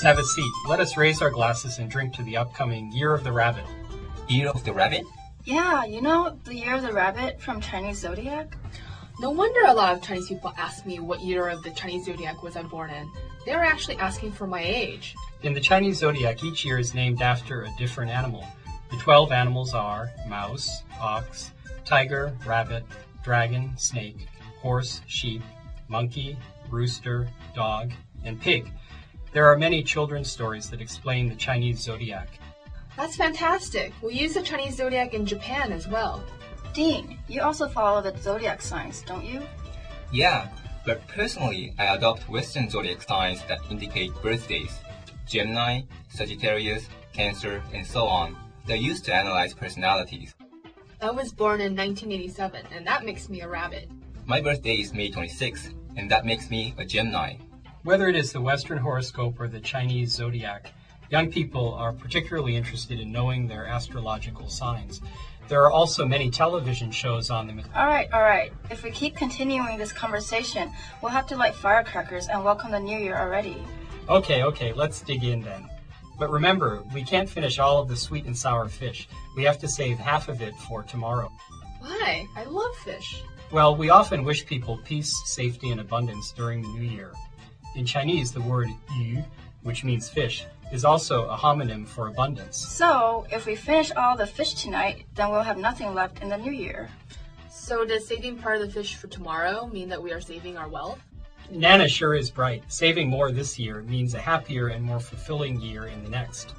have a seat. Let us raise our glasses and drink to the upcoming Year of the Rabbit. Year of the Rabbit? Yeah, you know the Year of the Rabbit from Chinese Zodiac? No wonder a lot of Chinese people ask me what year of the Chinese zodiac was I born in. They were actually asking for my age. In the Chinese zodiac, each year is named after a different animal. The 12 animals are mouse, ox, tiger, rabbit, dragon, snake, horse, sheep, monkey, rooster, dog, and pig. There are many children's stories that explain the Chinese zodiac. That's fantastic. We use the Chinese zodiac in Japan as well. Dean, you also follow the zodiac signs, don't you? Yeah, but personally, I adopt Western zodiac signs that indicate birthdays. Gemini, Sagittarius, Cancer, and so on. They're used to analyze personalities. I was born in 1987, and that makes me a rabbit. My birthday is May 26th, and that makes me a Gemini. Whether it is the Western horoscope or the Chinese zodiac, young people are particularly interested in knowing their astrological signs. There are also many television shows on them. All right. If we keep continuing this conversation, we'll have to light firecrackers and welcome the new year already. Okay, let's dig in then. But remember, we can't finish all of the sweet and sour fish. We have to save half of it for tomorrow. Why? I love fish. Well, we often wish people peace, safety, and abundance during the new year. In Chinese, the word yu, which means fish, is also a homonym for abundance. So, if we finish all the fish tonight, then we'll have nothing left in the new year. So does saving part of the fish for tomorrow mean that we are saving our wealth? Nana sure is bright. Saving more this year means a happier and more fulfilling year in the next.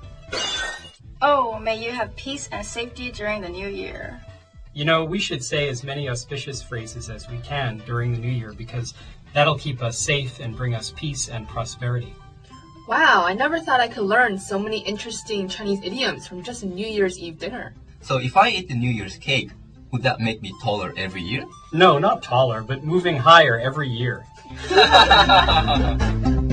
Oh, may you have peace and safety during the new year. You know, we should say as many auspicious phrases as we can during the new year because that'll keep us safe and bring us peace and prosperity. Wow, I never thought I could learn so many interesting Chinese idioms from just a New Year's Eve dinner. So if I eat the New Year's cake, would that make me taller every year? No, not taller, but moving higher every year.